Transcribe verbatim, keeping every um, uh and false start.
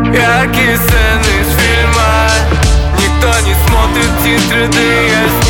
Яркие сцены из фильма. Никто не смотрит титры, да и я